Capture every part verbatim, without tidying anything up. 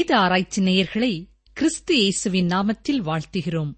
வேத ஆராய்ச்சி நேயர்களை கிறிஸ்து இயேசுவின் நாமத்தில் வாழ்த்துகிறோம்.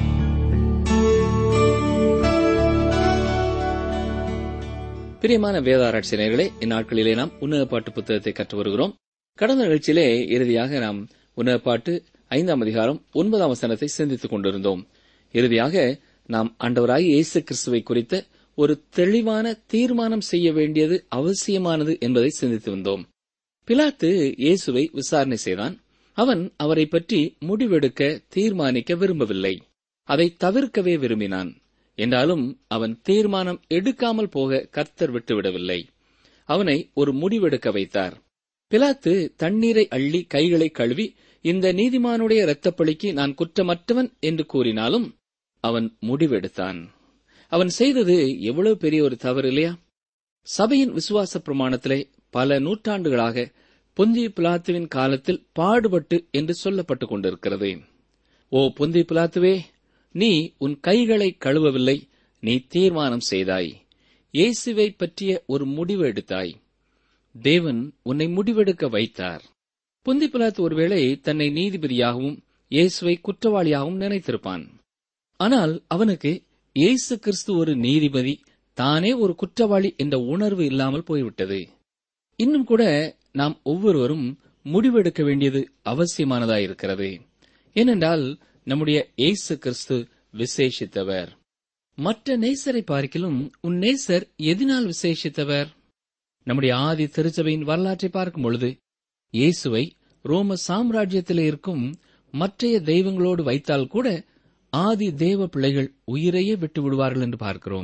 பிரியமான வேத ஆராய்ச்சி நேயர்களே, இந்நாட்களிலே நாம் உன்னத பாட்டு புத்தகத்தை கற்று வருகிறோம். கடந்த நிகழ்ச்சியிலே இறுதியாக நாம் உன்னத பாட்டு ஐந்தாம் அதிகாரம் ஒன்பதாம் வசனத்தை சிந்தித்துக் கொண்டிருந்தோம். இறுதியாக நாம் ஆண்டவராகிய இயேசு கிறிஸ்துவை குறித்த ஒரு தெளிவான தீர்மானம் செய்ய வேண்டியது அவசியமானது என்பதை சிந்தித்து வந்தோம். பிலாத்து இயேசுவை விசாரணை செய்தான். அவன் அவரை பற்றி முடிவெடுக்க தீர்மானிக்க விரும்பவில்லை, அதை தவிர்க்கவே விரும்பினான். என்றாலும் அவன் தீர்மானம் எடுக்காமல் போக கர்த்தர் விட்டுவிடவில்லை. அவனை ஒரு முடிவெடுக்க வைத்தார். பிலாத்து தண்ணீரை அள்ளி கைகளை கழுவி, இந்த நீதிமானுடைய இரத்தப்பழிக்கு நான் குற்றமற்றவன் என்று கூறினாலும் அவன் முடிவெடுத்தான். அவன் செய்தது எவ்வளவு பெரிய ஒரு தவறு இல்லையா? சபையின் விசுவாச பிரமாணத்திலே பல நூற்றாண்டுகளாக பொந்திய பிலாத்துவின் காலத்தில் பாடுபட்டு என்று சொல்லப்பட்டுக் கொண்டிருக்கிறது. ஓ பொந்திய பிலாத்துவே, நீ உன் கைகளை கழுவவில்லை, நீ தீர்மானம் செய்தாய். இயேசுவை பற்றிய ஒரு முடிவு எடுத்தாய். தேவன் உன்னை முடிவெடுக்க வைத்தார். பொந்திய பிலாத்து ஒருவேளை தன்னை நீதிபதியாகவும் இயேசுவை குற்றவாளியாகவும் நினைத்திருப்பான். ஆனால் அவனுக்கு இயேசு கிறிஸ்து ஒரு நீதிபதி, தானே ஒரு குற்றவாளி என்ற உணர்வு இல்லாமல் போய்விட்டது. இன்னும் கூட நாம் ஒவ்வொருவரும் முடிவெடுக்க வேண்டியது அவசியமானதாயிருக்கிறது. ஏனென்றால் நம்முடைய இயேசு கிறிஸ்து விசேஷித்தவர். மற்ற நேசரை பார்க்கிலும் உன் நேசர் எதனால் விசேஷித்தவர்? நம்முடைய ஆதி திருச்சபையின் வரலாற்றை பார்க்கும் பொழுது இயேசுவை ரோம சாம்ராஜ்யத்திலே இருக்கும் மற்றைய தெய்வங்களோடு வைத்தால் கூட ஆதி தேவ பிள்ளைகள் உயிரையே விட்டு விடுவார்கள் என்று பார்க்கிறோம்.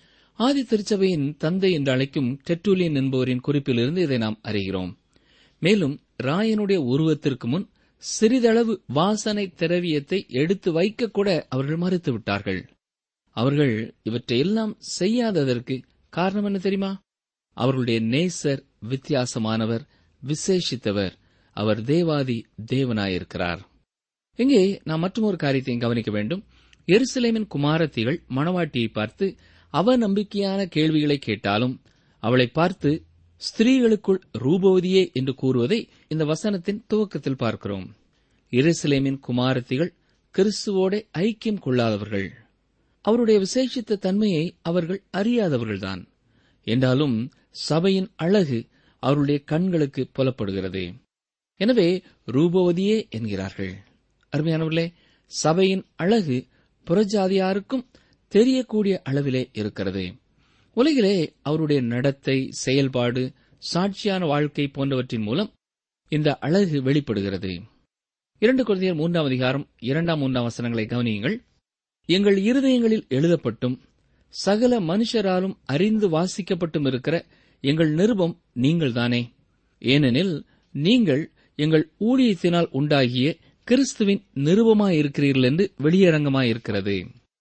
ஆதி திருச்சபையின் தந்தை என்று அழைக்கும் டெர்ட்டுலியன் என்பவரின் குறிப்பிலிருந்து இதை நாம் அறிகிறோம். மேலும் ராயனுடைய உருவத்திற்கு முன் சிறிதளவு வாசனை திரவியத்தை எடுத்து வைக்க கூட அவர்கள் மறுத்து விட்டார்கள். அவர்கள் இவற்றையெல்லாம் செய்யாததற்கு காரணம் என்ன தெரியுமா? அவர்களுடைய நேசர் வித்தியாசமானவர், விசேஷித்தவர். அவர் தேவாதி தேவனாயிருக்கிறார். இங்கே நாம் மற்றொரு காரியத்தையும் கவனிக்க வேண்டும். எருசலேமின் குமாரத்திகள் மணவாட்டியை பார்த்து அவநம்பிக்கையான கேள்விகளை கேட்டாலும் அவளை பார்த்து ஸ்திரீகளுக்குள் ரூபவதியே என்று கூறுவதை இந்த வசனத்தின் துவக்கத்தில் பார்க்கிறோம். எருசலேமின் குமாரத்திகள் கிறிஸ்துவோட ஐக்கியம் கொள்ளாதவர்கள். அவருடைய விசேஷித்த தன்மையை அவர்கள் அறியாதவர்கள்தான். என்றாலும் சபையின் அழகு அவருடைய கண்களுக்கு புலப்படுகிறது. எனவே ரூபவதியே என்கிறார்கள். அருமையானவர்களே, சபையின் அழகு புறஜாதியாருக்கும் தெரியக்கூடிய அளவிலே இருக்கிறது. உலகிலே அவருடைய நடத்தை, செயல்பாடு, சாட்சியான வாழ்க்கை போன்றவற்றின் மூலம் இந்த அழகு வெளிப்படுகிறது. இரண்டு கொரிந்தியர் மூன்றாம் அதிகாரம் இரண்டாம் மூன்றாம் வசனங்களை கவனியுங்கள். எங்கள் இருதயங்களில் எழுதப்பட்டும் சகல மனுஷராலும் அறிந்து வாசிக்கப்பட்டும் இருக்கிற எங்கள் நிருபம் நீங்கள்தானே. ஏனெனில் நீங்கள் எங்கள் ஊழியத்தினால் உண்டாகிய கிறிஸ்துவின் நிருபமாயிருக்கிறீர்கள் என்று வெளியரங்கமாயிருக்கிறது.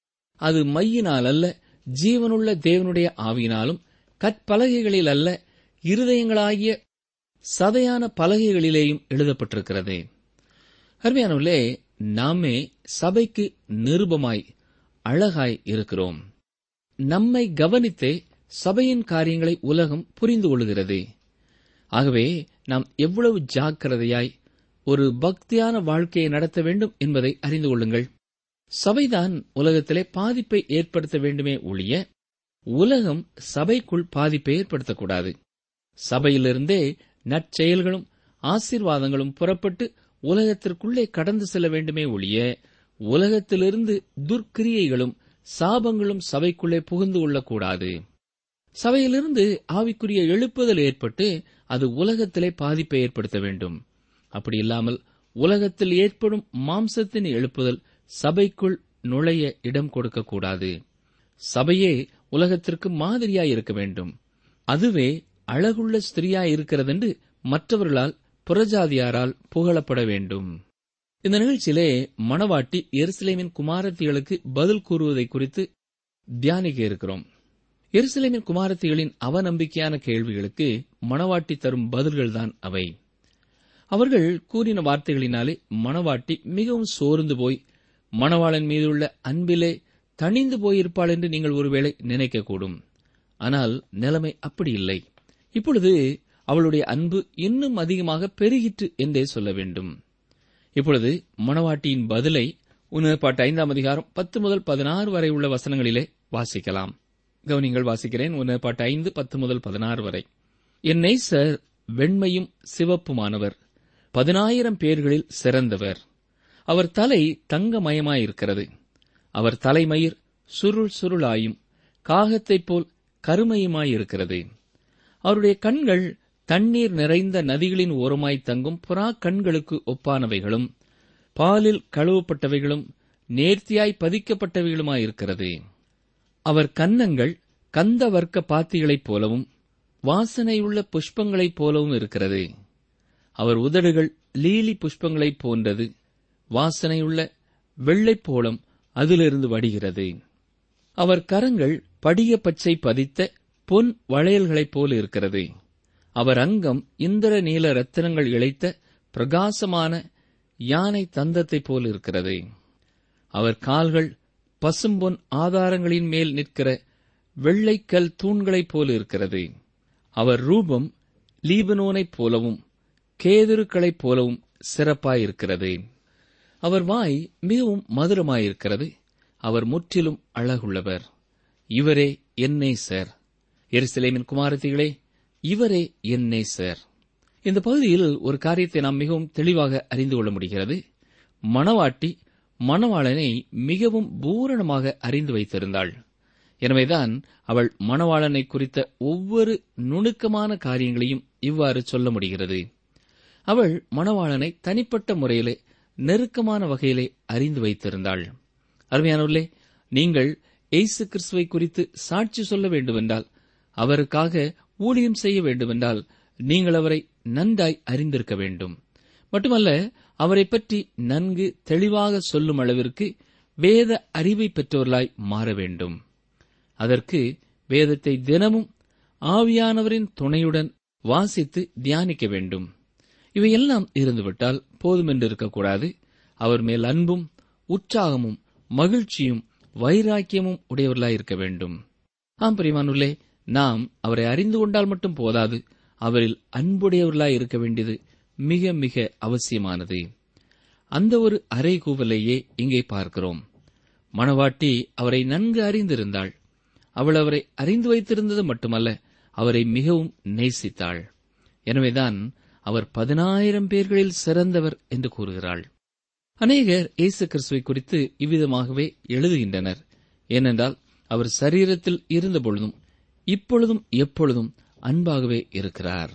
அது மையினால் அல்ல, ஜீவனுள்ள தேவனுடைய ஆவியினாலும் கற்பலகைகளில் அல்ல, இருதயங்களாகிய சதையான பலகைகளிலேயும் எழுதப்பட்டிருக்கிறது. அருமையானவர்களே, நாமே சபைக்கு நிருபமாய் அழகாய் இருக்கிறோம். நம்மை கவனித்தே சபையின் காரியங்களை உலகம் புரிந்து கொள்கிறது. ஆகவே நாம் எவ்வளவு ஜாக்கிரதையாய் ஒரு பக்தியான வாழ்க்கையை நடத்த வேண்டும் என்பதை அறிந்து கொள்ளுங்கள். சபைதான் உலகத்திலே பாதிப்பை ஏற்படுத்த வேண்டுமே ஒழிய உலகம் சபைக்குள் பாதிப்பை ஏற்படுத்தக்கூடாது. சபையிலிருந்தே நற்செயல்களும் ஆசீர்வாதங்களும் புறப்பட்டு உலகத்திற்குள்ளே கடந்து செல்ல வேண்டுமே ஒழிய உலகத்திலிருந்து துர்க்கிரியைகளும் சாபங்களும் சபைக்குள்ளே புகுந்து கொள்ளக்கூடாது. சபையிலிருந்து ஆவிக்குரிய எழுப்புதல் ஏற்பட்டு அது உலகத்திலே பாதிப்பை ஏற்படுத்த வேண்டும். அப்படி இல்லாமல் உலகத்தில் ஏற்படும் மாம்சத்தின் எழுப்புதல் சபைக்குள் நுழைய இடம் கொடுக்கக்கூடாது. சபையே உலகத்திற்கு மாதிரியாய் இருக்க வேண்டும். அதுவே அழகுள்ள ஸ்திரீயாய் இருக்கிறதென்று மற்றவர்களால் புறஜாதியாரால் புகழப்பட வேண்டும். இந்த நிகழ்ச்சியிலே மணவாட்டி எருசலேமின் குமாரத்திகளுக்கு பதில் கூறுவதை குறித்து தியானிக்க இருக்கிறோம். எருசலேமின் குமாரத்திகளின் அவநம்பிக்கையான கேள்விகளுக்கு மணவாட்டி தரும் பதில்கள்தான் அவை. அவர்கள் கூறின வார்த்தைகளினாலே மணவாட்டி மிகவும் சோர்ந்து போய் மணவாளன் மீதுள்ள அன்பிலே தணிந்து போயிருப்பாள் என்று நீங்கள் ஒருவேளை நினைக்கக்கூடும். ஆனால் நிலைமை அப்படி இல்லை. இப்பொழுது அவளுடைய அன்பு இன்னும் அதிகமாக பெருகிற்று என்றே சொல்ல வேண்டும். இப்பொழுது மணவாட்டியின் பதிலை உன்னதப்பாட்டு ஐந்தாம் அதிகாரம் பத்து முதல் பதினாறு வரை உள்ள வசனங்களிலே வாசிக்கலாம். கவனிங்கள், வாசிக்கிறேன். உன்னதப்பாட்டு ஐந்து பத்து முதல் பதினாறு வரை. என் நேசர் வெண்மையும் சிவப்புமானவர், பதினாயிரம் பேர்களில் சிறந்தவர். அவர் தலை தங்கமயமாயிருக்கிறது. அவர் தலைமயிர் சுருள் சுருளாயும் காகத்தைப் போல் கருமையுமாயிருக்கிறது. அவருடைய கண்கள் தண்ணீர் நிறைந்த நதிகளின் ஓரமாய் தங்கும் புறா கண்களுக்கு ஒப்பானவைகளும் பாலில் கழுவப்பட்டவைகளும் நேர்த்தியாய் பதிக்கப்பட்டவைகளுமாயிருக்கிறது. அவர் கன்னங்கள் கந்த வர்க்க பாத்திகளைப் போலவும் வாசனையுள்ள புஷ்பங்களைப் போலவும் இருக்கிறது. அவர் உதடுகள் லீலி புஷ்பங்களைப் போன்றது. வாசனையுள்ள வெள்ளைப்போளம் அதிலிருந்து வடிகிறது. அவர் கரங்கள் படிக பச்சை பதித்த பொன் வளையல்களைப் போல இருக்கிறது. அவர் அங்கம் இந்திர நீல ரத்தினங்கள் இழைத்த பிரகாசமான யானை தந்தத்தைப் போல் இருக்கிறது. அவர் கால்கள் பசும்பொன் ஆதாரங்களின் மேல் நிற்கிற வெள்ளைக்கல் தூண்களைப் போல இருக்கிறது. அவர் ரூபம் லீபனோனைப் போலவும் கேதுருக்களைப் போலவும் சிறப்பாயிருக்கிறது. அவர் வாய் மிகவும் மதுரமாயிருக்கிறது. அவர் முற்றிலும் அழகுள்ளவர். இவரே என் நேசர். எருசலேமின் குமாரத்திகளே, இவரே என் நேசர். இந்த பகுதியில் ஒரு காரியத்தை நாம் மிகவும் தெளிவாக அறிந்து கொள்ள முடிகிறது. மணவாட்டி மணவாளனை மிகவும் பூரணமாக அறிந்து வைத்திருந்தாள். எனவேதான் அவள் மணவாளனை குறித்த ஒவ்வொரு நுணுக்கமான காரியங்களையும் இவ்வாறு சொல்ல முடிகிறது. அவள் மணவாளனை தனிப்பட்ட முறையிலே நெருக்கமான வகையிலே அறிந்து வைத்திருந்தாள். அருமையானவர்களே, நீங்கள் இயேசு கிறிஸ்துவை குறித்து சாட்சி சொல்ல வேண்டுமென்றால், அவருக்காக ஊழியம் செய்ய வேண்டுமென்றால், நீங்கள் அவரை நன்றாய் அறிந்திருக்க வேண்டும். மட்டுமல்ல, அவரை பற்றி நன்கு தெளிவாக சொல்லும் அளவிற்கு வேத அறிவை பெற்றவர்களாய் மாற வேண்டும். அதற்கு வேதத்தை தினமும் ஆவியானவரின் துணையுடன் வாசித்து தியானிக்க வேண்டும். இவையெல்லாம் இருந்துவிட்டால் போதுமென்று இருக்கக்கூடாது. அவர் மேல் அன்பும் உற்சாகமும் மகிழ்ச்சியும் வைராக்கியமும் உடையவர்களாயிருக்க வேண்டும். ஆம் பிரியமானவர்களே, நாம் அவரை அறிந்து கொண்டால் மட்டும் போதாது, அவரில் அன்புடையவர்களாய் இருக்க வேண்டியது மிக மிக அவசியமானது. அந்த ஒரு அறைகூவலையே இங்கே பார்க்கிறோம். மணவாட்டி அவரை நன்கு அறிந்திருந்தாள். அவள் அவரை அறிந்து வைத்திருந்தது மட்டுமல்ல, அவரை மிகவும் நேசித்தாள். எனவேதான் அவர் பதினாயிரம் பேர்களில் சிறந்தவர் என்று கூறுகிறாள். அநேகர் இயேசு கிறிஸ்துவை குறித்து இவ்விதமாகவே எழுதுகின்றனர். ஏனென்றால் அவர் சரீரத்தில் இருந்தபொழுதும் இப்பொழுதும் எப்பொழுதும் அன்பாகவே இருக்கிறார்.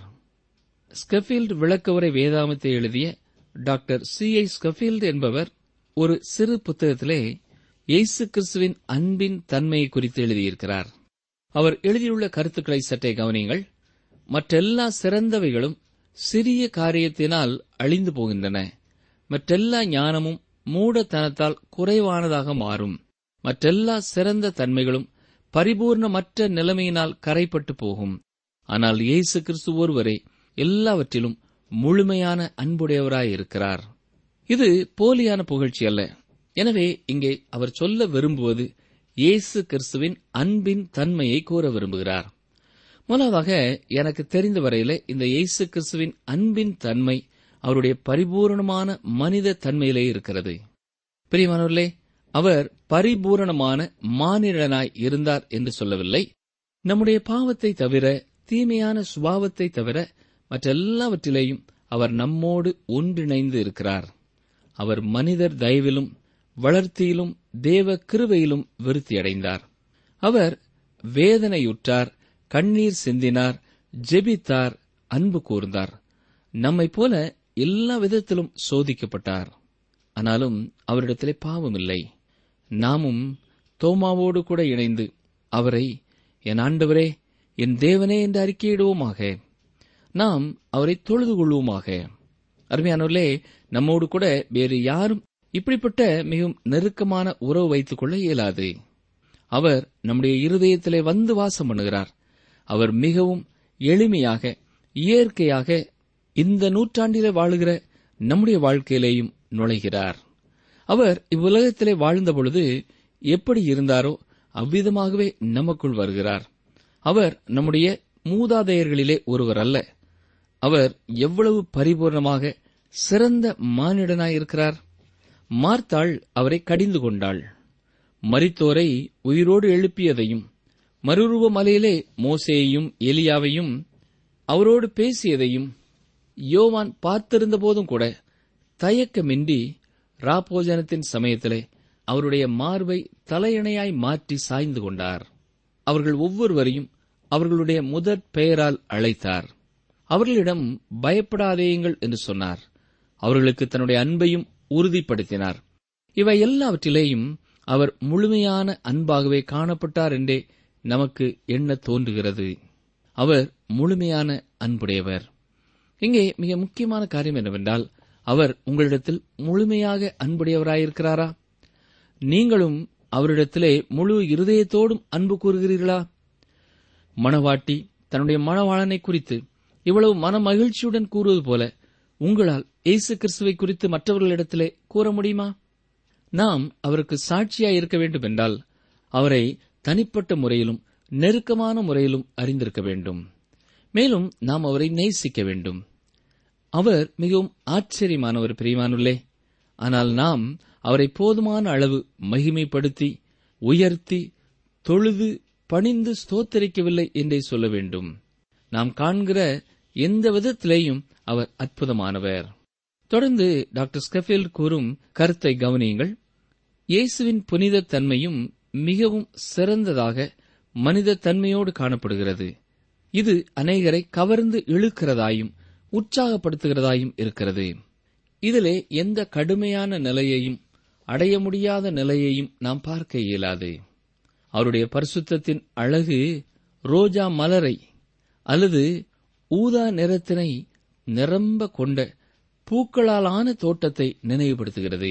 ஸ்கஃபீல்டு விளக்கவுரை வேதாமத்தை எழுதிய டாக்டர் சி ஐ ஸ்கஃபீல்டு என்பவர் ஒரு சிறு புத்தகத்திலே இயேசு கிறிஸ்துவின் அன்பின் தன்மையை குறித்து எழுதியிருக்கிறார். அவர் எழுதியுள்ள கருத்துக்களை சற்றே கவனியுங்கள். மற்றெல்லா சிறந்தவைகளும் சிறிய காரியத்தினால் அழிந்து போகின்றன. மற்றெல்லா ஞானமும் மூடத்தனத்தால் குறைவானதாக மாறும். மற்றெல்லா சிறந்த தன்மைகளும் பரிபூர்ணமற்ற நிலைமையினால் கரைப்பட்டு போகும். ஆனால் இயேசு கிறிஸ்து ஒருவரே எல்லாவற்றிலும் முழுமையான அன்புடையவராயிருக்கிறார். இது போலியான புகழ்ச்சி அல்ல. எனவே இங்கே அவர் சொல்ல விரும்புவது இயேசு கிறிஸ்துவின் அன்பின் தன்மையை கூற விரும்புகிறார். முதலாவதாக, எனக்கு தெரிந்த வரையிலே இந்த இயேசு கிறிஸ்துவின் அன்பின் தன்மை அவருடைய பரிபூரணமான மனித தன்மையிலே இருக்கிறது. பிரியமானவர்களே, அவர் பரிபூரணமான மானிடனாய் இருந்தார் என்று சொல்லவில்லை. நம்முடைய பாவத்தை தவிர, தீமையான சுபாவத்தை தவிர மற்றெல்லாவற்றிலேயும் அவர் நம்மோடு ஒன்றிணைந்து இருக்கிறார். அவர் மனிதர் தயவிலும் வளர்த்தியிலும் தேவ கிருபையிலும் விருத்தியடைந்தார். அவர் வேதனையுற்றார், கண்ணீர் சிந்தினார், ஜெபித்தார், அன்பு கூர்ந்தார். நம்மைப் போல எல்லா விதத்திலும் சோதிக்கப்பட்டார். ஆனாலும் அவரிடத்திலே பாவம் இல்லை. நாமும் தோமாவோடு கூட இணைந்து அவரை என் ஆண்டவரே, என் தேவனே என்று அறிக்கையிடுவோமாக. நாம் அவரை தொழுது கொள்வோமாக. அருமையானவர்களே, நம்மோடு கூட வேறு யாரும் இப்படிப்பட்ட மிகவும் நெருக்கமான உறவு வைத்துக் கொள்ள இயலாது. அவர் நம்முடைய இருதயத்திலே வந்து வாசம் பண்ணுகிறார். அவர் மிகவும் எளிமையாக, இயற்கையாக இந்த நூற்றாண்டிலே வாழுகிற நம்முடைய வாழ்க்கையிலேயும் நுழைகிறார். அவர் இவ்வுலகத்திலே வாழ்ந்த பொழுது எப்படி இருந்தாரோ அவ்விதமாகவே நமக்குள் வருகிறார். அவர் நம்முடைய மூதாதையர்களிலே ஒருவர் அல்ல. அவர் எவ்வளவு பரிபூர்ணமாக சிறந்த மானிடனாயிருக்கிறார்? மார்த்தாள் அவரை கடிந்து கொண்டாள். மரித்தோரை உயிரோடு எழுப்பியதையும், மறுரூப மலையிலே மோசேயையும் எலியாவையும் அவரோடு பேசியதையும் யோவான் பார்த்திருந்த போதும் கூட தயக்கமின்றி ராப்போஜனத்தின் சமயத்திலே அவருடைய மார்பை தலையணையாய் மாற்றி சாய்ந்து கொண்டார். அவர்கள் ஒவ்வொருவரையும் அவர்களுடைய முதற் பெயரால் அழைத்தார். அவர்களிடம் பயப்படாதேயுங்கள் என்று சொன்னார். அவர்களுக்கு தன்னுடைய அன்பையும் உறுதிப்படுத்தினார். இவை எல்லாவற்றிலேயும் அவர் முழுமையான அன்பாகவே காணப்பட்டார் என்றே நமக்கு எண்ண தோன்றுகிறது. அவர் முழுமையான அன்புடையவர். இங்கே மிக முக்கியமான காரியம் என்னவென்றால், அவர் உங்களிடத்தில் முழுமையாக அன்புடையவராயிருக்கிறாரா? நீங்களும் அவரிடத்திலே முழு இருதயத்தோடும் அன்பு கூறுகிறீர்களா? மணவாட்டி தன்னுடைய மணவாளனை குறித்து இவ்வளவு மன மகிழ்ச்சியுடன் கூறுவது போல உங்களால் இயேசு கிறிஸ்துவை குறித்து மற்றவர்களிடத்திலே கூற முடியுமா? நாம் அவருக்கு சாட்சியாய் இருக்க வேண்டும் என்றால் அவரை தனிப்பட்ட முறையிலும் நெருக்கமான முறையிலும் அறிந்திருக்க வேண்டும். மேலும் நாம் அவரை நேசிக்க வேண்டும். அவர் மிகவும் ஆச்சரியமானவர், பிரியமானுள்ளே. ஆனால் நாம் அவரை போதுமான அளவு மகிமைப்படுத்தி உயர்த்தி தொழுது பணிந்து ஸ்தோத்தரிக்கவில்லை என்றே சொல்ல வேண்டும். நாம் காண்கிற எந்த விதத்திலேயும் அவர் அற்புதமானவர். தொடர்ந்து டாக்டர் ஸ்கெஃபீல்ட் கூறும் கருத்தை கவனியுங்கள். இயேசுவின் புனித தன்மையும் மிகவும் சிறந்ததாக மனித தன்மையோடு காணப்படுகிறது. இது அநேகரை கவர்ந்து இழுக்கிறதாயும் உற்சாகப்படுத்துகிறதாயும் இருக்கிறது. இதிலே எந்த கடுமையான நிலையையும் அடைய முடியாத நிலையையும் நாம் பார்க்க இயலாது. அவருடைய பரிசுத்தத்தின் அழகு ரோஜா மலரை அல்லது ஊதா நிறத்தினை நிரம்ப கொண்ட பூக்களாலான தோட்டத்தை நினைவுபடுத்துகிறது.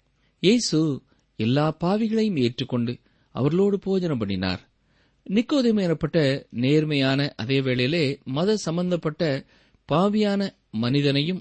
இயேசு எல்லா பாவிகளையும் ஏற்றுக்கொண்டு அவர்களோடு போஜனம் பண்ணினார். நிக்கோதேமு எனப்பட்ட நேர்மையான, அதே வேளையிலே மத சம்பந்தப்பட்ட பாவியான மனிதனையும்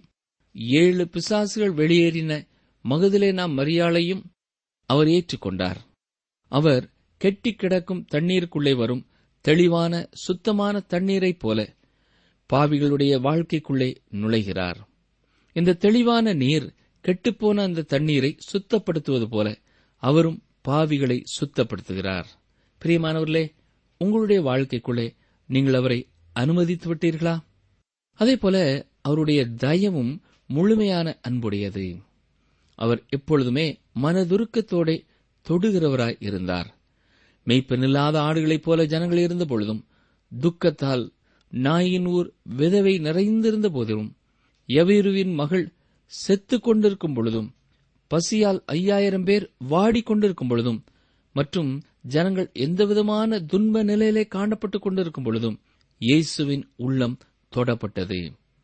ஏழு பிசாசுகள் வெளியேறின மகதலேனா மரியாளையும் அவர் ஏற்றுக்கொண்டார். அவர் கெட்டி கிடக்கும் தண்ணீருக்குள்ளே வரும் தெளிவான சுத்தமான தண்ணீரைப் போல பாவிகளுடைய வாழ்க்கைக்குள்ளே நுழைகிறார். இந்த தெளிவான நீர் கெட்டுப்போன அந்த தண்ணீரை சுத்தப்படுத்துவது போல அவரும் பாவிகளை சுத்தப்படுத்துகிறார். பிரியமானவர்களே, உங்களுடைய வாழ்க்கைக்குள்ளே நீங்கள் அவரை அனுமதித்து விட்டீர்களா? அதேபோல அவருடைய தயவும் முழுமையான அன்புடையது. அவர் எப்பொழுதுமே மனதுருக்கத்தோட தொடுகிறவராய் இருந்தார். மெய்ப்பெண்ணில்லாத ஆடுகளைப் போல ஜனங்கள் இருந்த பொழுதும், துக்கத்தால் நாயின் ஊர் விதவை நிறைந்திருந்த போதிலும், யவீருவின் மகள் செத்துக் கொண்டிருக்கும் பொழுதும், பசியால் ஐயாயிரம் பேர் வாடிக்கொண்டிருக்கும் பொழுதும், மற்றும் ஜனங்கள் எந்தவிதமான துன்ப நிலையிலே காணப்பட்டுக் கொண்டிருக்கும் பொழுதும் இயேசுவின் உள்ளம் தொடப்பட்டது.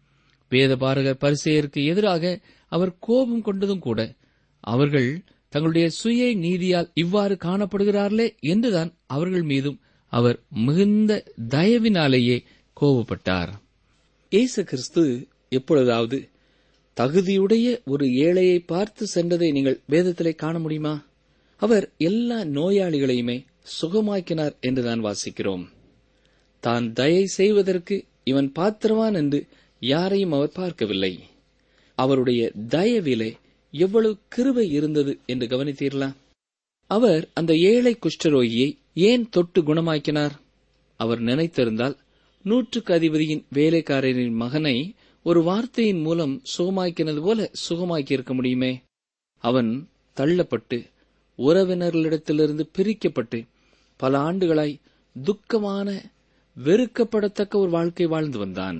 வேதபாரகர் பரிசேயருக்கு எதிராக அவர் கோபம் கொண்டதும் கூட அவர்கள் தங்களுடைய சுய நீதியால் இவ்வாறு காணப்படுகிறார்களே என்றுதான் அவர்கள் மீதும் அவர் மிகுந்த தயவினாலேயே கோபப்பட்டார். இயேசு கிறிஸ்து எப்பொழுதாவது தகுதியுடைய ஒரு ஏழையை பார்த்து சென்றதை நீங்கள் வேதத்திலே காண முடியுமா? அவர் எல்லா நோயாளிகளையுமே சுகமாக்கினார் என்றுதான் வாசிக்கிறோம். தான் தயை செய்வதற்கு இவன் பாத்திரவான் என்று யாரையும் அவர் பார்க்கவில்லை. அவருடைய தயவிலே எவ்வளவு கிருபை இருந்தது என்று கவனித்தீர்களா? அவர் அந்த ஏழை குஷ்டரோகியை ஏன் தொட்டு குணமாக்கினார்? அவர் நினைத்திருந்தால் நூற்றுக்கு அதிபதியின் வேலைக்காரரின் மகனை ஒரு வார்த்தையின் மூலம் சுகமாக்கினது போல சுகமாக்கியிருக்க முடியுமே. அவன் தள்ளப்பட்டு உறவினர்களிடத்திலிருந்து பிரிக்கப்பட்டு பல ஆண்டுகளாய் துக்கமான வெறுக்கப்படத்தக்க ஒரு வாழ்க்கை வாழ்ந்து வந்தான்.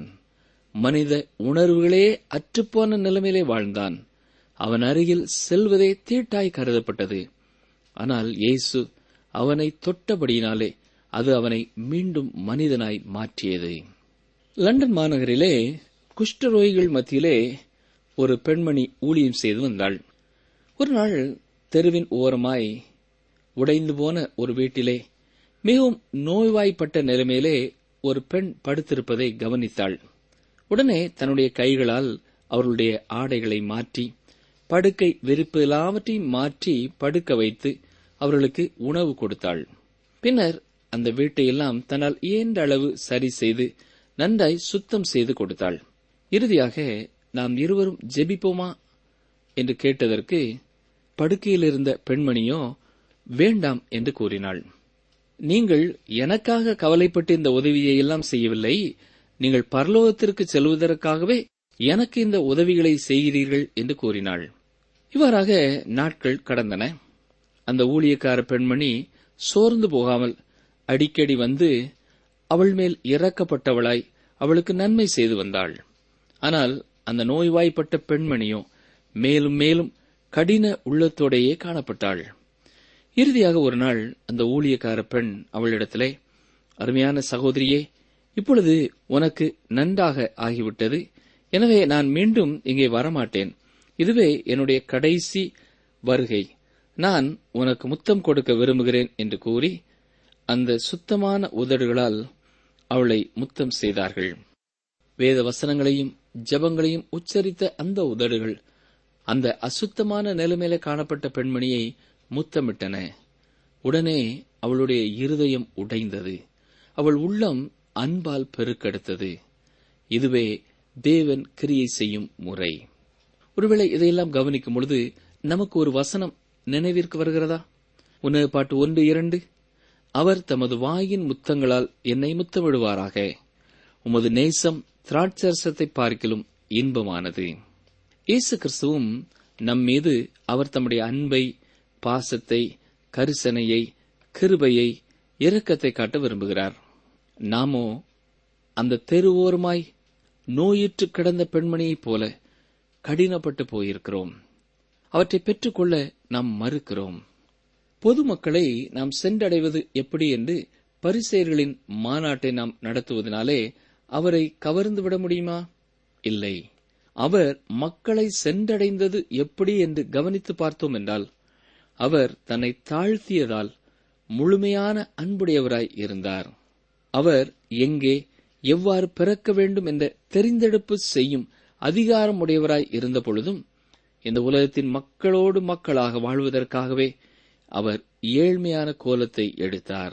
மனித உணர்வுகளே அற்றுப்போன நிலைமையிலே வாழ்ந்தான். அவன் அருகில் செல்வதே தீட்டாய் கருதப்பட்டது. ஆனால் இயேசு அவனை தொட்டபடியினாலே அது அவனை மீண்டும் மனிதனாய் மாற்றியது. லண்டன் மாநகரிலே குஷ்டரோகிகள் மத்தியிலே ஒரு பெண்மணி ஊழியம் செய்து வந்தாள். ஒரு நாள் தெருவின் ஓரமாய் உடைந்து போன ஒரு வீட்டிலே மிகவும் நோய்வாய்ப்பட்ட நிலைமையிலே ஒரு பெண் படுத்திருப்பதை கவனித்தாள். உடனே தன்னுடைய கைகளால் அவர்களுடைய ஆடைகளை மாற்றி படுக்கை விரிப்பு எல்லாவற்றையும் மாற்றி படுக்க வைத்து அவர்களுக்கு உணவு கொடுத்தாள். பின்னர் அந்த வீட்டையெல்லாம் தன்னால் இயன்ற அளவு சரி செய்து நன்றாய் சுத்தம் செய்து கொடுத்தாள். இறுதியாக நாம் இருவரும் ஜெபிப்போமா என்று கேட்டதற்கு படுக்கையில் இருந்த பெண்மணியோ வேண்டாம் என்று கூறினாள். நீங்கள் எனக்காக கவலைப்பட்டு இந்த உதவியை எல்லாம் செய்யவில்லை, நீங்கள் பரலோகத்திற்கு செல்வதற்காகவே எனக்கு இந்த உதவிகளை செய்கிறீர்கள் என்று கூறினாள். இவ்வாறாக நாட்கள் கடந்தன. அந்த ஊழியக்கார பெண்மணி சோர்ந்து போகாமல் அடிக்கடி வந்து அவள் மேல் இறக்கப்பட்டவளாய் அவளுக்கு நன்மை செய்து வந்தாள். ஆனால் அந்த நோய்வாய்ப்பட்ட பெண்மணியோ மேலும் மேலும் கடின உள்ளத்தோடையே காணப்பட்டாள். இறுதியாக ஒரு நாள் அந்த ஊழியக்கார பெண் அவளிடத்திலே, அருமையான சகோதரியே, இப்பொழுது உனக்கு நன்றாக ஆகிவிட்டது, எனவே நான் மீண்டும் இங்கே வரமாட்டேன், இதுவே என்னுடைய கடைசி வருகை, நான் உனக்கு முத்தம் கொடுக்க விரும்புகிறேன் என்று கூறி அந்த சுத்தமான உதடுகளால் அவளை முத்தம் செய்தார்கள். வேத வசனங்களையும் ஜெபங்களையும் உச்சரித்த அந்த உதடுகள் அந்த அசுத்தமான நிலைமையில காணப்பட்ட பெண்மணியை முத்தமிட்டன. உடனே அவளுடைய இருதயம் உடைந்தது, அவள் உள்ளம் அன்பால் பெருக்கெடுத்தது. இதுவே தேவன் கிரியை செய்யும் முறை. ஒருவேளை இதையெல்லாம் கவனிக்கும் பொழுது நமக்கு ஒரு வசனம் நினைவிற்கு வருகிறதா? உன்னத பாட்டு ஒன்று இரண்டு, அவர் தமது வாயின் முத்தங்களால் என்னை முத்தமிடுவாராக, உமது நேசம் திராட்சரசத்தை பார்க்கிலும் இன்பமானது. இயேசு கிறிஸ்துவும் நம்மீது அவர் தம்முடைய அன்பை, பாசத்தை, கரிசனையை, கிருபையை, இரக்கத்தை காட்ட விரும்புகிறார். நாமோ அந்த தெருவோரமாய் நோயுற்று கிடந்த பெண்மணியைப் போல கடினப்பட்டு போயிருக்கிறோம். அவற்றை பெற்றுக்கொள்ள நாம் மறுக்கிறோம். பொதுமக்களை நாம் சென்றடைவது எப்படி என்று பரிசேயர்களின் மாநாட்டை நாம் நடத்துவதனாலே அவரை கவர்ந்து விட முடியுமா? இல்லை. அவர் மக்களை சென்றடைந்தது எப்படி என்று கவனித்து பார்த்தோம் என்றால், அவர் தன்னை தாழ்த்தியதால் முழுமையான அன்புடையவராய் இருந்தார். அவர் எங்கே எவ்வாறு பிறக்க வேண்டும் என்ற தெரிந்தெடுப்பு செய்யும் அதிகாரம் உடையவராய் இருந்த பொழுதும் இந்த உலகத்தின் மக்களோடு மக்களாக வாழ்வதற்காகவே அவர் ஏழ்மையான கோலத்தை எடுத்தார்.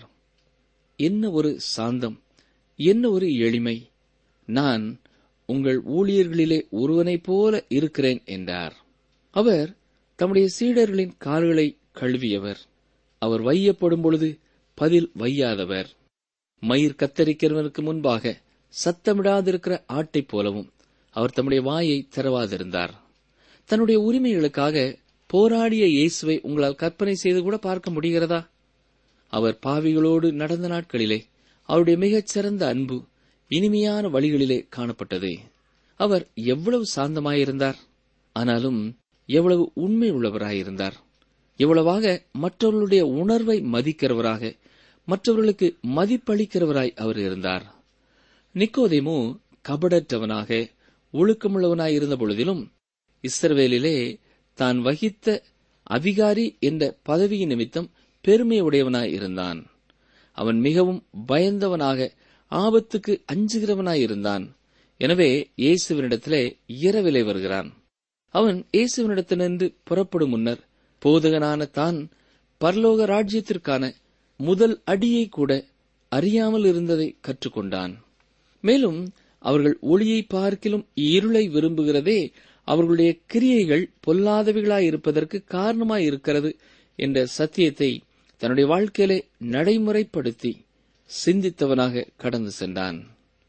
என்ன ஒரு சாந்தம், என்ன ஒரு எளிமை! நான் உங்கள் ஊழியர்களிலே ஒருவனைப் போல இருக்கிறேன் என்றார். அவர் தம்முடைய சீடர்களின் கால்களை கழுவியவர். அவர் வையப்படும் பொழுது பதில் வையாதவர். மயிர் கத்தரிக்கிறவனுக்கு முன்பாக சத்தமிடாதிருக்கிற ஆட்டைப் போலவும் அவர் தம்முடைய வாயை திறவாதிருந்தார். தன்னுடைய உரிமைகளுக்காக போராடிய இயேசுவை உங்களால் கற்பனை செய்து கூட பார்க்க முடிகிறதா? அவர் பாவிகளோடு நடந்த நாட்களிலே அவருடைய மிகச் சிறந்த அன்பு இனிமையான வழிகளிலே காணப்பட்டது. அவர் எவ்வளவு சாந்தமாயிருந்தார், ஆனாலும் எவ்வளவு உண்மை உள்ளவராயிருந்தார். எவ்வளவாக மற்றவர்களுடைய உணர்வை மதிக்கிறவராக, மற்றவர்களுக்கு மதிப்பளிக்கிறவராய் அவர் இருந்தார். நிக்கோதேமு கபடற்றவனாக ஒழுக்கமுள்ளவனாயிருந்த பொழுதிலும் இஸ்ரவேலிலே தான் வகித்த அதிகாரி என்ற பதவியின் நிமித்தம் பெருமையுடையவனாய் இருந்தான். அவன் மிகவும் பயந்தவனாக, ஆபத்துக்கு அஞ்சுகிறவனாயிருந்தான். எனவே இயேசுவினிடத்திலே இரவிலே வருகிறான். அவன் இயேசுவினிடத்திலிருந்து புறப்படும் முன்னர் போதகனான தான் பரலோக ராஜ்யத்திற்கான முதல் அடியை கூட அறியாமல் இருந்ததை கற்றுக்கொண்டான். மேலும் அவர்கள் ஒளியை பார்க்கிலும் இருளை விரும்புகிறதே அவர்களுடைய கிரியைகள் பொல்லாதவைகளாயிருப்பதற்கு காரணமாயிருக்கிறது என்ற சத்தியத்தை தன்னுடைய வாழ்க்கையிலே நடைமுறைப்படுத்தி சிந்தித்தவனாக கடந்து சென்றான்.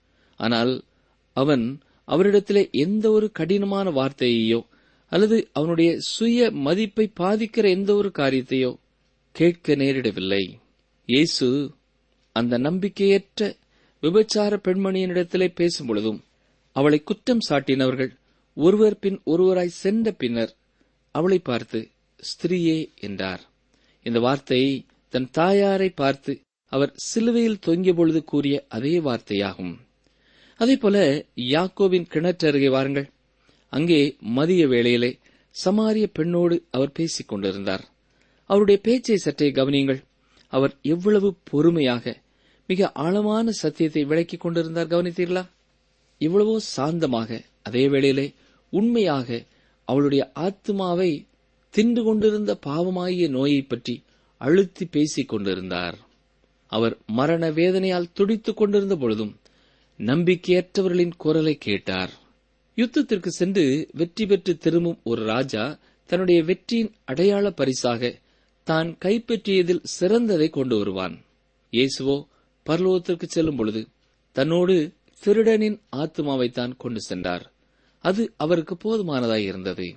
ஆனால் அவன் அவரிடத்திலே எந்த ஒரு கடினமான வார்த்தையையோ அல்லது அவனுடைய சுய மதிப்பை பாதிக்கிற எந்த ஒரு காரியத்தையோ கேட்க நேரிடவில்லை. இயேசு அந்த நம்பிக்கையற்ற விபச்சார பெண்மணியினிடத்திலே பேசும் பொழுதும் அவளை குற்றம் சாட்டினவர்கள் ஒருவர் பின் ஒருவராய் சென்ற பின்னர் அவளை பார்த்து ஸ்திரீயே என்றார். இந்த வார்த்தையை தன் தாயாரை பார்த்து அவர் சிலுவையில் தொங்கிய பொழுது கூறிய அதே வார்த்தையாகும். அதேபோல யாக்கோபின் கிணற்றருகே வாருங்கள். அங்கே மதிய வேளையிலே சமாரிய பெண்ணோடு அவர் பேசிக் கொண்டிருந்தார். அவருடைய பேச்சை சற்றே கவனியுங்கள். அவர் எவ்வளவு பொறுமையாக மிக ஆழமான சத்தியத்தை விளக்கிக் கொண்டிருந்தார் கவனித்தீர்களா? எவ்வளவோ சாந்தமாக, அதே வேளையிலே உண்மையாக அவளுடைய ஆத்மாவை தின்று கொண்டிருந்த பாவமாகிய நோயை பற்றி அழுத்தி பேசிக் கொண்டிருந்தார். அவர் மரண வேதனையால் துடித்துக் கொண்டிருந்த பொழுதும் நம்பிக்கையற்றவர்களின் குரலை கேட்டார். யுத்தத்திற்கு சென்று வெற்றி பெற்று திரும்பும் ஒரு ராஜா தன்னுடைய வெற்றியின் அடையாள பரிசாக தான் கைப்பற்றியதில் சிறந்ததை கொண்டு வருவான். இயேசுவோ பரலோகத்திற்கு செல்லும் பொழுது தன்னோடு திருடனின் ஆத்மாவைத்தான் கொண்டு சென்றார். அது அவருக்கு போதுமானதாய் இருந்தது.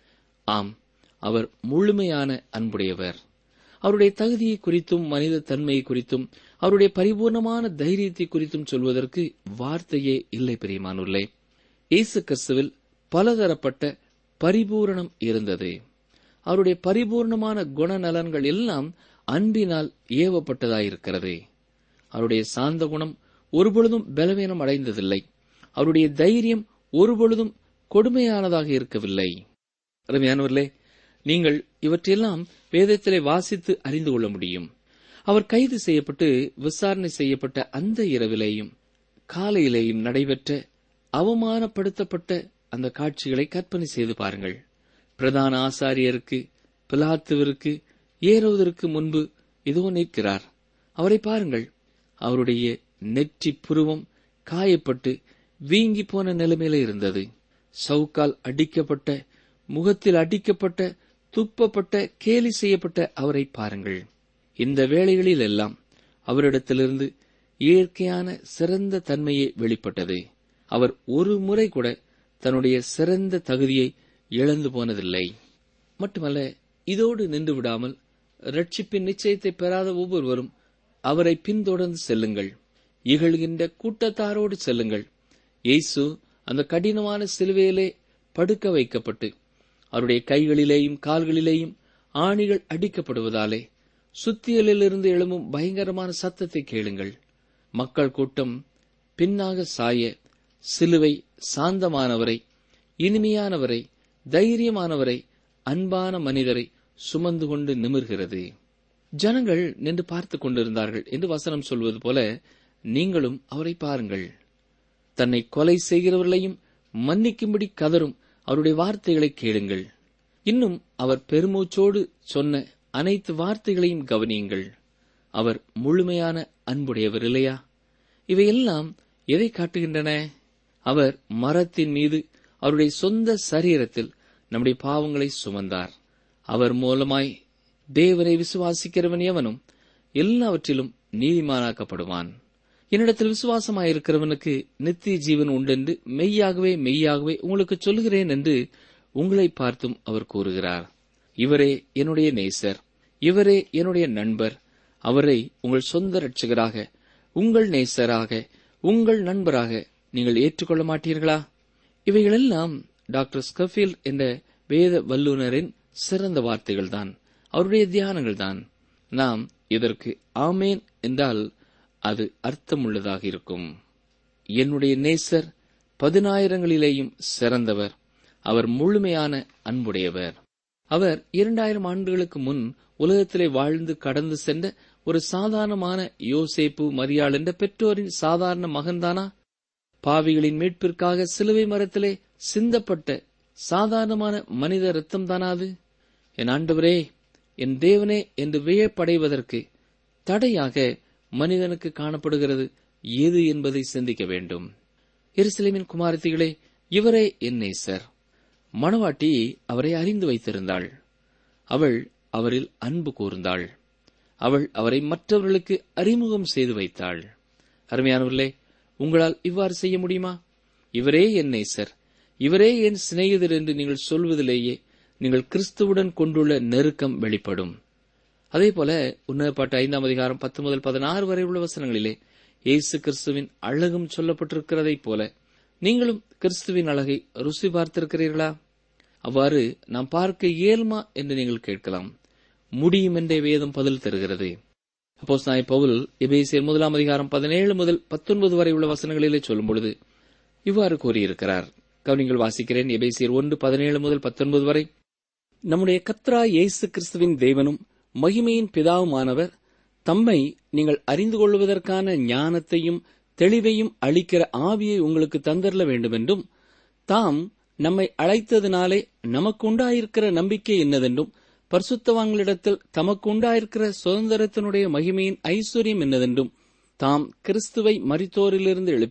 ஆம், அவர் முழுமையான அன்புடையவர். அவருடைய தகுதியை குறித்தும் மனித தன்மையை குறித்தும் அவருடைய பரிபூர்ணமான தைரியத்தை குறித்தும் சொல்வதற்கு வார்த்தையே இல்லை. பிரியமானவர்களே, இயேசு கிறிஸ்துவில் பலதரப்பட்ட பரிபூரணம் இருந்தது. அவருடைய பரிபூர்ணமான குணநலன்கள் எல்லாம் அன்பினால் ஏவப்பட்டதாயிருக்கிறது. அவருடைய சாந்த குணம் ஒருபொழுதும் பலவீனம் அடைந்ததில்லை. அவருடைய தைரியம் ஒருபொழுதும் கொடுமையானதாக இருக்கவில்லை. அருமையானவர்களே, நீங்கள் இவற்றையெல்லாம் வேதத்திலே வாசித்து அறிந்து கொள்ள முடியும். அவர் கைது செய்யப்பட்டு விசாரணை செய்யப்பட்ட அந்த இரவிலேயும் காலையிலேயும் நடைபெற்ற அவமானப்படுத்தப்பட்ட அந்த காட்சிகளை கற்பனை செய்து பாருங்கள். பிரதான ஆசாரியருக்கு, பிலாத்துவிற்கு, ஏரோதற்கு முன்பு இதோ நிற்கிறார். அவரை பாருங்கள். அவருடைய நெற்றி புருவம் காயப்பட்டு வீங்கி போன நிலைமையில இருந்தது. சவுக்கால் அடிக்கப்பட்ட, முகத்தில் அடிக்கப்பட்ட, துப்பப்பட்ட, கேலி செய்யப்பட்ட அவரை பாருங்கள். இந்த வேளைகளில் எல்லாம் அவரிடத்திலிருந்து இயற்கையான சிறந்த தன்மையே வெளிப்பட்டது. அவர் ஒரு முறை கூட தன்னுடைய சிறந்த தகுதியை இழந்து போனதில்லை. மட்டுமல்ல, இதோடு நின்று விடாமல் ரட்சிப்பின் நிச்சயத்தை பெறாத ஒவ்வொருவரும் அவரை பின்தொடர்ந்து செல்லுங்கள். இகழ்கின்ற கூட்டத்தாரோடு செல்லுங்கள். இயேசு அந்த கடினமான சிலுவையிலே படுக்க வைக்கப்பட்டு அவருடைய கைகளிலேயும் கால்களிலேயும் ஆணிகள் அடிக்கப்படுவதாலே சுத்தியலிலிருந்து எழும்பும் பயங்கரமான சத்தத்தை கேளுங்கள். மக்கள் கூட்டம் பின்னாக சாய சிலுவை சாந்தமானவரை, இனிமையானவரை, தைரியமானவரை, அன்பான மனிதரை சுமந்து கொண்டு நிமிர்கிறது. ஜனங்கள் நின்று பார்த்துக் கொண்டிருந்தார்கள் என்று வசனம் சொல்வது போல நீங்களும் அவரை பாருங்கள். தன்னை கொலை செய்கிறவர்களையும் மன்னிக்கும்படி கதரும் அவருடைய வார்த்தைகளை கேளுங்கள். இன்னும் அவர் பெருமூச்சோடு சொன்ன அனைத்து வார்த்தைகளையும் கவனியுங்கள். அவர் முழுமையான அன்புடையவர் இல்லையா? இவையெல்லாம் எதை காட்டுகின்றன? அவர் மரத்தின் மீது அவருடைய சொந்த சரீரத்தில் நம்முடைய பாவங்களை சுமந்தார். அவர் மூலமாய் தேவனை விசுவாசிக்கிறவன் எவனும் எல்லாவற்றிலும் நீதிமானாக்கப்படுவான். என்னிடத்தில் விசுவாசமாயிருக்கிறவனுக்கு நித்திய ஜீவன் உண்டென்று மெய்யாகவே மெய்யாகவே உங்களுக்கு சொல்கிறேன் என்று உங்களை பார்த்தும் அவர் கூறுகிறார். இவரே என்னுடைய நேசர், இவரே என்னுடைய நண்பர். அவரை உங்கள் சொந்த இரட்சகராக, உங்கள் நேசராக, உங்கள் நண்பராக நீங்கள் ஏற்றுக்கொள்ள மாட்டீர்களா? இவைகளெல்லாம் டாக்டர் ஸ்கஃபீல்ட் என்ற வேத வல்லுநரின் சிறந்த வார்த்தைகள்தான், அவருடைய தியானங்கள்தான். நாம் இதற்கு ஆமேன் என்றால் அது அர்த்தமுள்ளதாக இருக்கும். என்னுடைய நேசர் பதினாயிரங்களிலேயும் சிறந்தவர். அவர் முழுமையான அன்புடையவர். அவர் இரண்டாயிரம் ஆண்டுகளுக்கு முன் உலகத்திலே வாழ்ந்து கடந்து சென்ற ஒரு சாதாரணமான யோசேப்பு மரியாள் என்ற பெற்றோரின் சாதாரண மகன்தானா? பாவிகளின் மீட்பிற்காக சிலுவை மரத்திலே சிந்தப்பட்ட சாதாரணமான மனித ரத்தம் தானாது? என் ஆண்டவரே, என் தேவனே என்று வியப்படைவதற்கு தடையாக மனிதனுக்கு காணப்படுகிறது எது என்பதை சிந்திக்க வேண்டும். எருசலேமின் குமாரத்திகளே, இவரே என் நேசர். மணவாட்டி அவரை அறிந்து வைத்திருந்தாள். அவள் அவரில் அன்பு கூர்ந்தாள். அவள் அவரை மற்றவர்களுக்கு அறிமுகம் செய்து வைத்தாள். அருமையானவர்களே, உங்களால் இவ்வாறு செய்ய முடியுமா? இவரே என் நேசர், இவரே என் சிநேகிதர் என்று நீங்கள் சொல்வதிலேயே நீங்கள் கிறிஸ்துவுடன் கொண்டுள்ள நெருக்கம் வெளிப்படும். அதேபோல உன்னதப்பாட்டு ஐந்தாம் அதிகாரம் பத்து முதல் பதினாறு வரை உள்ள வசனங்களிலே இயேசு கிறிஸ்துவின் அழகும் சொல்லப்பட்டிருக்கிறதைப் போல நீங்களும் கிறிஸ்துவின் அழகை ருசி பார்த்திருக்கிறீர்களா? அவ்வாறு நாம் பார்க்க இயலுமா என்று நீங்கள் கேட்கலாம். முடியும் என்றே வேதம் பதில் தருகிறது. அப்போஸ்தலனாகிய பவுல் எபேசியர் முதலாம் அதிகாரம் பதினேழு முதல் பத்தொன்பது வரை உள்ள வசனங்களிலே சொல்லும் பொழுது இவ்வாறு கூறியிருக்கிறார். கவனிங்கள், வாசிக்கிறேன். எபேசியர் ஒன்று பதினேழு முதல் பத்தொன்பது வரை. நம்முடைய கர்த்தராகிய இயேசு கிறிஸ்துவின் தேவனும் மகிமையின் பிதாவுமானவர் தம்மை நீங்கள் அறிந்து கொள்வதற்கான ஞானத்தையும் தெளிவையும் அளிக்கிற ஆவியை உங்களுக்கு தந்தரல வேண்டுமென்றும், தாம் நம்மை அழைத்ததினாலே நமக்கு உண்டாயிருக்கிற நம்பிக்கை என்னதென்றும், பரிசுத்தவான்களிடத்தில் தமக்கு உண்டாயிருக்கிற சுதந்திரத்தினுடைய மகிமையின் ஐஸ்வர்யம் என்னதென்றும், தாம் கிறிஸ்துவை மரித்தோரிலிருந்து எழுப்பி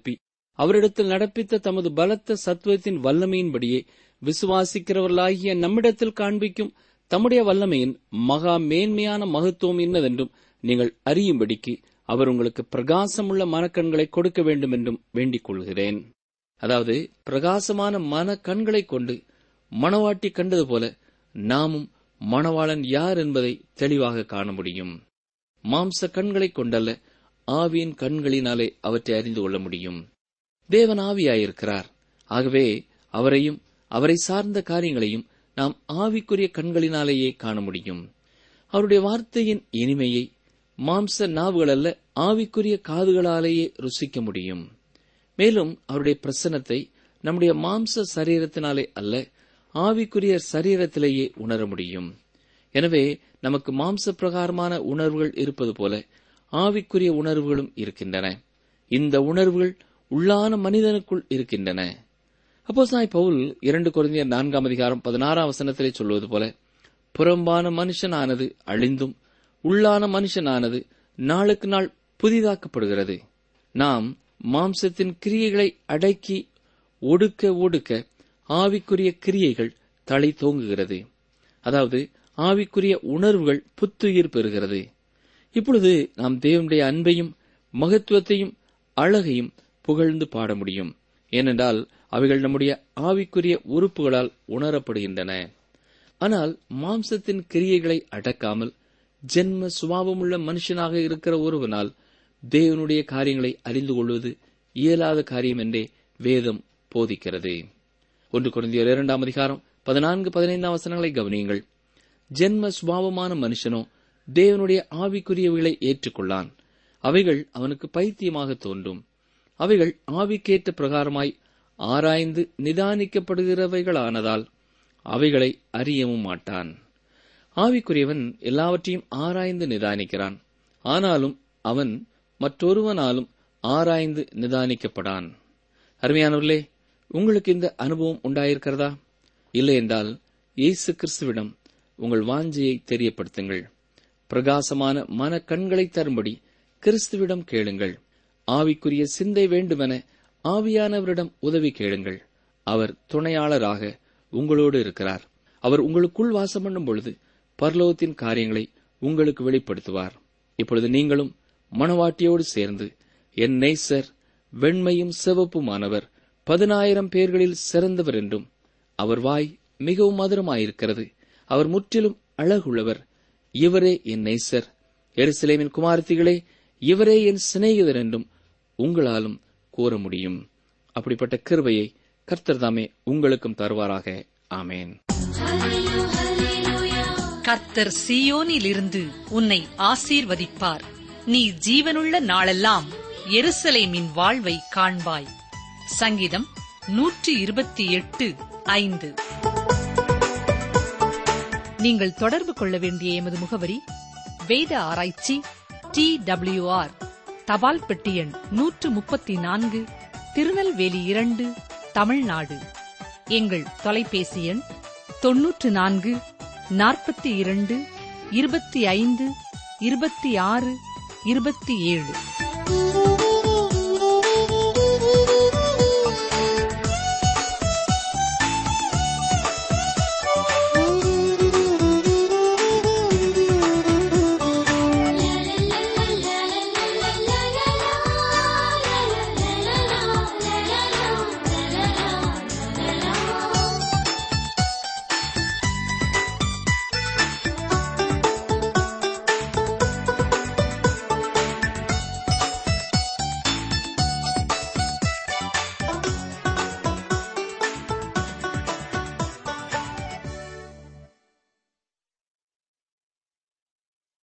அவரிடத்தில் நடப்பித்த தமது பலத்த சத்துவத்தின் வல்லமையின்படியே விசுவாசிக்கிறவர்களாகிய நம்மிடத்தில் காண்பிக்கும் தம்முடைய வல்லமையின் மகா மேன்மையான மகத்துவம் இன்னதென்றும் நீங்கள் அறியும்படிக்கு அவர் உங்களுக்கு பிரகாசமுள்ள மனக்கண்களை கொடுக்க வேண்டும் என்றும் வேண்டிக் கொள்கிறேன். அதாவது பிரகாசமான மனக்கண்களை கொண்டு மணவாட்டி கண்டது போல நாமும் மணவாளன் யார் என்பதை தெளிவாக காண முடியும். மாம்ச கண்களை கொண்டல்ல, ஆவியின் கண்களினாலே அவற்றை அறிந்து கொள்ள முடியும். தேவன் ஆவியாயிருக்கிறார். ஆகவே அவரையும் அவரை சார்ந்த காரியங்களையும் நாம் ஆவிக்குரிய கண்களினாலேயே காண முடியும். அவருடைய வார்த்தையின் இனிமையை மாம்ச நாவுகள் அல்ல, ஆவிக்குரிய காதுகளாலேயே ருசிக்க முடியும். மேலும் அவருடைய பிரசன்னத்தை நம்முடைய மாம்ச சரீரத்தினாலே அல்ல, ஆவிக்குரிய சரீரத்திலேயே உணர முடியும். எனவே நமக்கு மாம்ச பிரகாரமான உணர்வுகள் இருப்பது போல ஆவிக்குரிய உணர்வுகளும் இருக்கின்றன. இந்த உணர்வுகள் உள்ளான மனிதனுக்குள் இருக்கின்றன. அப்போஸ்தலனாகிய பவுல் இரண்டு கொரிந்தியர் நான்காம் அதிகாரம் பதினாறாம் வசனத்திலே சொல்வது போல, புறம்பான மனுஷனானது அழிந்தும் உள்ளான மனுஷனானது நாளுக்கு நாள் புதிதாக்கப்படுகிறது. நாம் மாம்சத்தின் கிரியைகளை அடக்கி ஒடுக்க ஒடுக்க ஆவிக்குரிய கிரியைகள் தலை தோங்குகிறது. அதாவது ஆவிக்குரிய உணர்வுகள் புத்துயிர் பெறுகிறது. இப்பொழுது நாம் தேவனுடைய அன்பையும் மகத்துவத்தையும் அழகையும் புகழ்ந்து பாட முடியும். ஏனென்றால் அவைகள் நம்முடைய ஆவிக்குரிய உறுப்புகளால் உணரப்படுகின்றன. ஆனால் மாம்சத்தின் கிரியைகளை அடக்காமல் ஜென்ம சுபாவமுள்ள மனுஷனாக இருக்கிற ஒருவனால் தேவனுடைய காரியங்களை அறிந்து கொள்வது இயலாத காரியம் என்றே வேதம் போதிக்கிறது. ஒன்று கொரிந்தியர் இரண்டாம் அதிகாரம் பதினான்கு பதினைந்தாம் வசனங்களை கவனியுங்கள். ஜென்ம சுபாவமான மனுஷனோ தேவனுடைய ஆவிக்குரியவைகளை ஏற்றுக்கொள்ளான். அவைகள் அவனுக்கு பைத்தியமாக தோன்றும். அவைகள் ஆவிக்கேற்ற பிரகாரமாய் ஆராய்ந்து நிதானிக்கப்படுகிறவைகளானதால் அவைகளை அறியவும் மாட்டான். ஆவிக்குரியவன் எல்லாவற்றையும் ஆராய்ந்து நிதானிக்கிறான். ஆனாலும் அவன் மற்றொருவனாலும் ஆராய்ந்து நிதானிக்கப்படான். அருமையானவர்களே, உங்களுக்கு இந்த அனுபவம் உண்டாயிருக்கிறதா? இல்லை என்றால் இயேசு கிறிஸ்துவிடம் உங்கள் வாஞ்சையை தெரியப்படுத்துங்கள். பிரகாசமான மன கண்களை தரும்படி கிறிஸ்துவிடம் கேளுங்கள். ஆவிக்குரிய சிந்தை வேண்டுமென ஆவியானவரிடம் உதவி கேளுங்கள். அவர் துணையாளராக உங்களோடு இருக்கிறார். அவர் உங்களுக்குள் வாசம் பண்ணும் பொழுது பரலோகத்தின் காரியங்களை உங்களுக்கு வெளிப்படுத்துவார். இப்பொழுது நீங்களும் மணவாட்டியோடு சேர்ந்து, என் நேசர் வெண்மையும் சிவப்புமானவர், பதினாயிரம் பேர்களில் சிறந்தவர் என்றும், அவர் வாய் மிகவும் மதுரமாயிருக்கிறது, அவர் முற்றிலும் அழகுள்ளவர், இவரே என் நேசர், எருசலேமின் குமாரத்திகளே இவரே என் சிநேகிதர் என்றும் உங்களாலும் கூற முடியும். அப்படிப்பட்ட கிருபையை கர்த்தர் தாமே உங்களுக்கும் தருவாராக. ஆமேன். கர்த்தர் சீயோனிலிருந்து உன்னை ஆசீர்வதிப்பார். நீ ஜீவனுள்ள நாளெல்லாம் எருசலேமின் வாழ்வை காண்பாய். சங்கீதம் நூற்றி இருபத்தி எட்டு ஐந்து. நீங்கள் தொடர்பு கொள்ள வேண்டிய எமது முகவரி: வேத ஆராய்ச்சி, டி டபிள்யூ ஆர், தபால் பெட்டி எண் நூற்று முப்பத்தி நான்கு, திருநெல்வேலி இரண்டு, தமிழ்நாடு. எங்கள் தொலைபேசி எண் தொன்னூற்று நான்கு நாற்பத்தி இரண்டு இருபத்தி ஐந்து இருபத்தி ஆறு இருபத்தி ஏழு.